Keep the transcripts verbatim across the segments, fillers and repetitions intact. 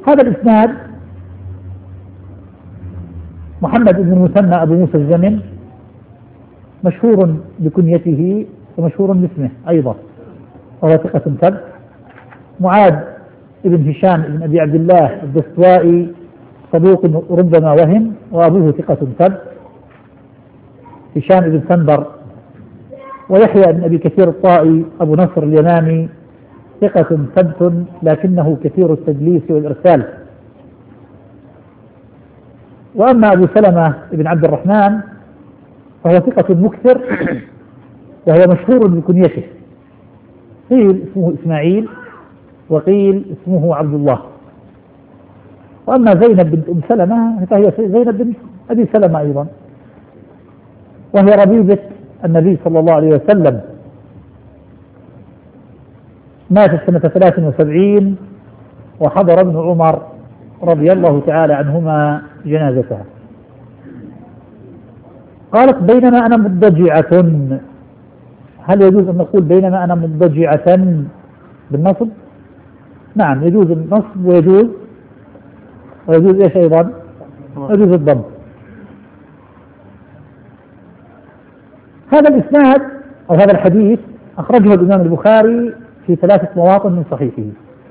هذا الإسناد محمد بن المثنى أبو موسى الزمن مشهور بكنيته ومشهور باسمه أيضا، وهو ثقة ثبت. معاذ بن هشام بن أبي عبد الله الدستوائي صدوق ربما وهم، وأبوه ثقة ثبت هشام بن سنبر. ويحيى بن أبي كثير الطائي أبو نصر اليمامي ثقة ثبت لكنه كثير التدليس والإرسال. وأما أبو سلمة بن عبد الرحمن فهو ثقة مكثر وهو مشهور بكنيته، قيل اسمه إسماعيل وقيل اسمه عبد الله. وأما زينب بنت أم سلمة فهي زينب بنت أبي سلمة أيضا، وهي ربيبة النبي صلى الله عليه وسلم، ماتت سنة ثلاث وسبعين وحضر ابن عمر رضي الله تعالى عنهما جنازتها. قالت بينما أنا مضجعة. هل يجوز أن نقول بينما أنا مضجعة بالنصب؟ نعم يجوز النصب ويجوز ويجوز إيش أيضا؟ يجوز الضم. هذا الإسناد أو هذا الحديث أخرجه الإمام البخاري في ثلاثة مواطن من صحيحه،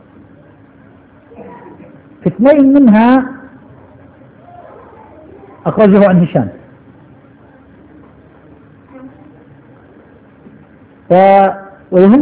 في اثنين منها أخرجه عن هشام، ويهم